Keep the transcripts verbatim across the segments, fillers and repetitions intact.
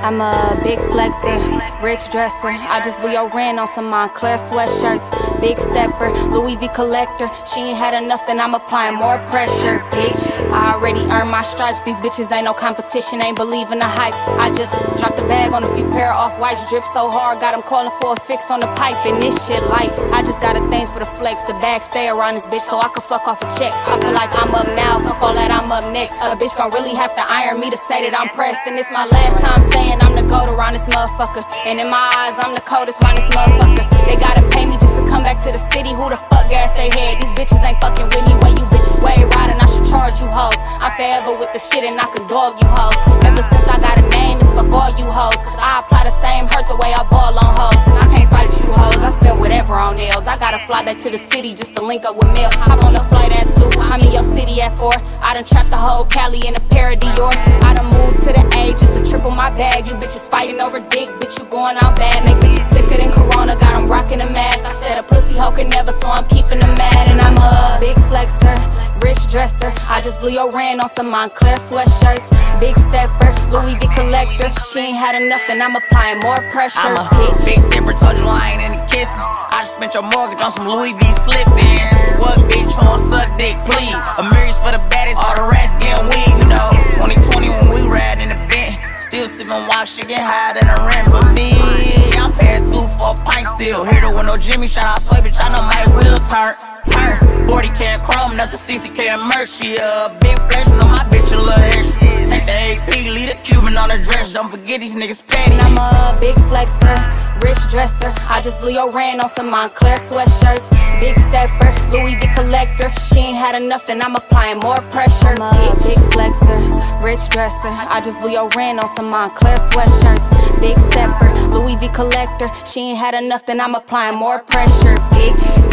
I'm a big flexer, rich dresser. I just blew your rent on some Moncler sweatshirts. Big stepper, Louis V collector. She ain't had enough, then I'm applying more pressure, bitch. I already earned my stripes. These bitches ain't no competition, ain't believing the hype. I just dropped a bag on a few pair of off-whites. Drip so hard, got them calling for a fix on the pipe. And this shit light, I just got a thing for the flex. The bag stay around this bitch so I can fuck off a check. I feel like I'm up now, fuck all that, I'm up next. A bitch gon' really have to iron me to say that I'm pressed. And it's my last time saying I'm the goat around this motherfucker. And in my eyes, I'm the coldest around this motherfucker. They gotta pay me just to come back to the city. Who the fuck gas they head? These bitches ain't fucking with me. When you bitches way riding, I should charge you hoes. I'm forever with the shit and I can dog you hoes. Ever since I got a name, it's fuck all you hoes. Cause I apply the same hurt the way I ball on hoes. And I can't fight you hoes, I spend whatever on nails. I gotta fly back to the city just to link up with Mill. Hop on the flight at two, I'm in your city at four. I done trapped the whole Cali in a pair of Dior. I done moved to the A just to triple my bag. You bitches fighting over dick, bitch you going out bad. Make bitches sicker than Corona, got them rocking a mask. I said a pussy hoe can never, so I'm keeping them mad. And I'm a big flexer, rich dresser. I just blew your rent on some Moncler sweatshirts. Big stepper, Louis V collector. She ain't had enough, then I'm applying more pressure. I'm a bitch. big tipper, told you I ain't into kissing. I just spent your mortgage on some Louis V slip-ins. What bitch won't suck dick, please? A mirrors for the baddest, all the rest getting weed, you know. twenty twenty when we ride in the Benz, still sippin' wild shit, get higher than a rent. But me, I'm paying two for a pint still. Here to with no Jimmy, shout out Sway, bitch, I know my wheel turn. Turn, forty K in chrome, nothing sixty K in merch. She a big flesh, know my bitch a little extra. Take the A P, leave the Cuban on the dress. Don't forget these niggas petty. And I'm a big flexer, rich dresser. I just blew your rent on some Moncler sweatshirts. Big stepper, Louis V collector. She ain't had enough, then I'm applying more pressure. I'm a big flexer, rich dresser. I just blew your rent on some Moncler sweatshirts. Big stepper, Louis V collector. She ain't had enough, then I'm applying more pressure, bitch.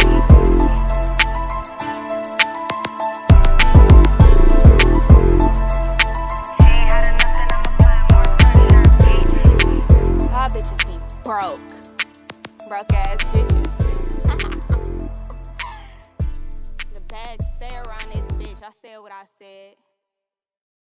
Bitches be broke, broke ass bitches. The bag stay around this bitch. I said what I said.